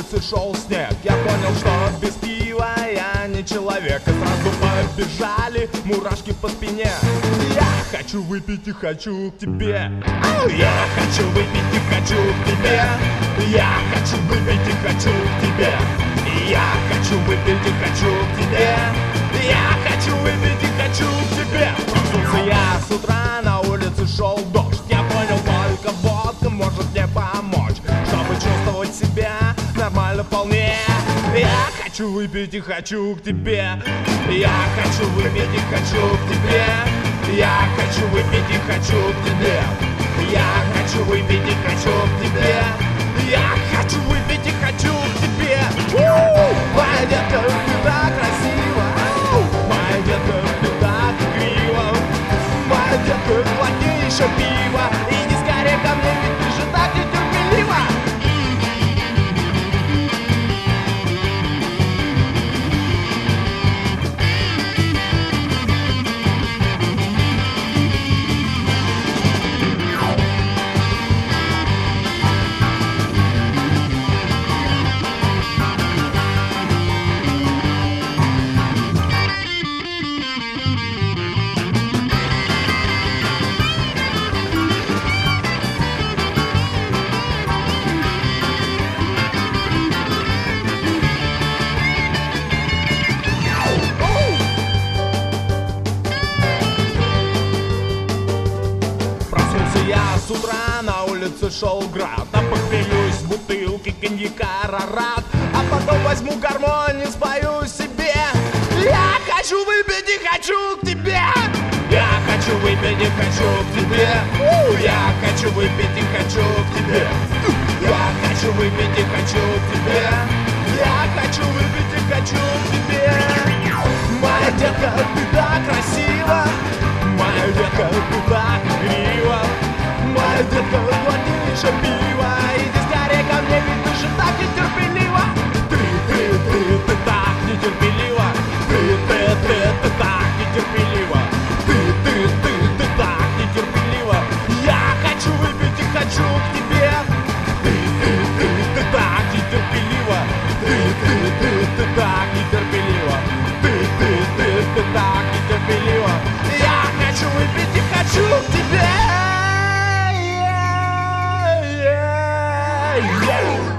улице шел снег. Я понял, что без пива я не человек. И сразу побежали мурашки по спине. Я хочу выпить и хочу к тебе. Я хочу выпить и хочу к тебе. Я хочу выпить и хочу к тебе. Я хочу выпить и хочу к тебе. Я хочу выпить и хочу к тебе. Проснулся я с утра, на улице шел дождь. Я понял, только водка может мне помочь, чтобы чувствовать себя нормально вполне. Я хочу выпить и хочу к тебе. Я хочу выпить и хочу к тебе. Я хочу выпить и хочу к тебе. Я хочу выпить и хочу к тебе. Я хочу выпить и хочу к тебе. Моя детка, ты так красива. Моя детка, ты так игрива. Моя детка, плотнее еще пиво. Иди скорее ко мне, ведь ты же так нетерпелива. Я с утра, на улице шел град. А похмелюсь в бутылке коньяка Арарат. А потом возьму гармонь и спою себе. Я хочу выпить и хочу к тебе. Я хочу выпить и хочу к тебе. Я хочу выпить и хочу к тебе. Я хочу выпить и хочу к тебе. Я хочу выпить и хочу к тебе. Моя детка, ты так красива. Моя детка, ты так игрива. Моя детка, плотнейше пиво. Иди скорее ко мне, ведь ты же так нетерпелива. Ты так нетерпелива. Ты так нетерпелива. Ты так нетерпелива. Я хочу выпить и хочу к тебе. Ты так нетерпелива. Ты так нетерпелива. Ты так нетерпелива. Я хочу выпить и хочу к тебе. Yeah.